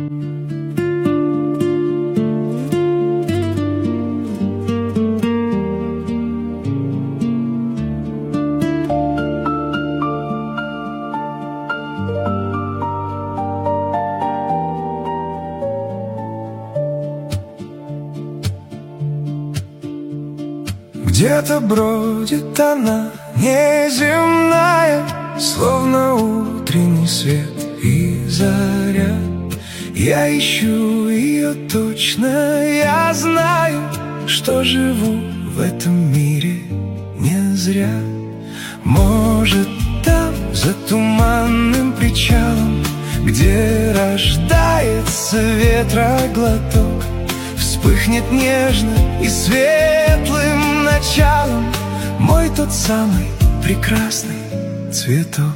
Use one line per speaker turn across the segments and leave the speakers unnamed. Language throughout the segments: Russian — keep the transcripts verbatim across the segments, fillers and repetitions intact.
Где-то бродит она, неземная, словно утренний свет и заря. Я ищу ее точно, я знаю, что живу в этом мире не зря. Может, там, за туманным причалом, где рождается ветроглоток, вспыхнет нежно и светлым началом мой тот самый прекрасный цветок.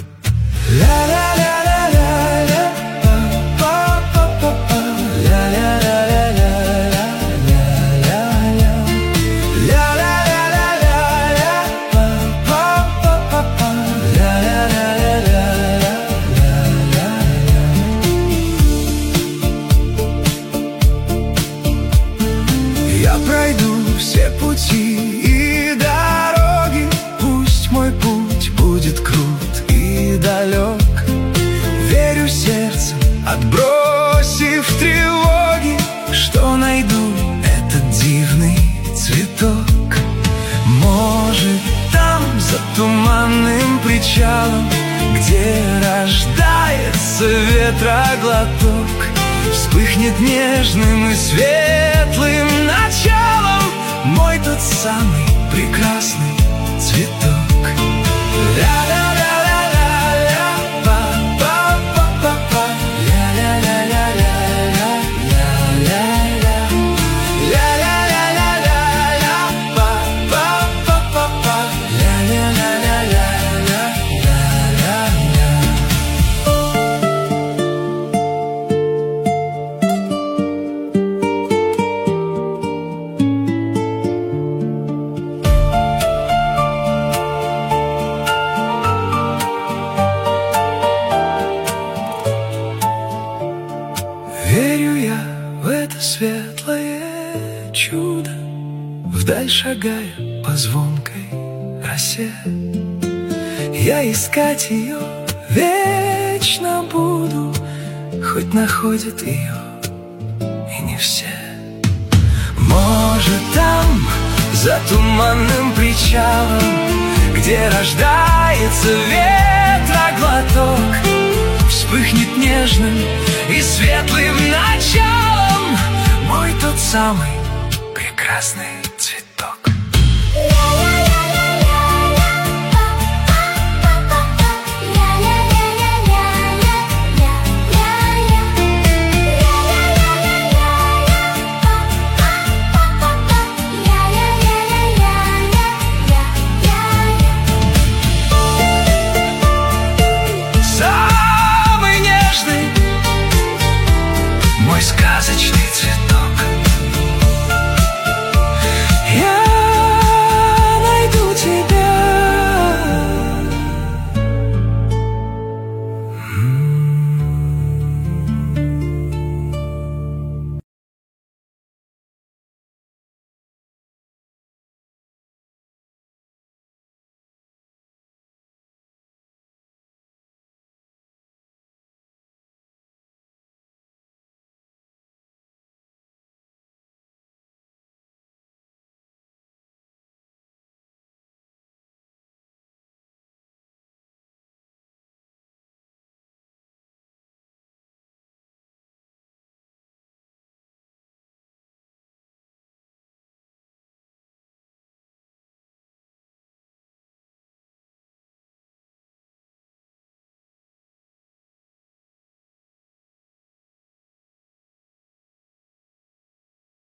Ля-ля-ля-ля-ля-ля, па-па-па-па, ля-ля-ля-ля-ля-ля, ля-ля-ля, ля-ля-ля-ля-ля, па-па-па-па, ля-ля-ля-ля-ля-ля. Я пройду все пути и дороги, пусть мой путь будет крут и далек. Верю сердцем, отбросив тревоги, что найду этот дивный цветок. Может, там, за туманным причалом, где рождается ветроглоток, вспыхнет нежным и светлым началом мой тот самый прекрасный цветок. Ля-ля-ля-ля-ля-ля, па-па-па-па-па, ля-ля-ля-ля-ля-ля, ля-ля-ля, ля-ля-ля-ля-ля-ля, па-па-па-па-па, ля-ля-ля-ля-ля-ля, ля-ля-ля. Верю я в это светлое чудо, вдаль шагая по звонкой росе. Я искать ее вечно буду, хоть находят ее и не все. Может, там, за туманным причалом, где рождается ветроглоток, вспыхнет нежным и светлым началом мой тот самый прекрасный цветок. Самый нежный, мой сказочный цветок.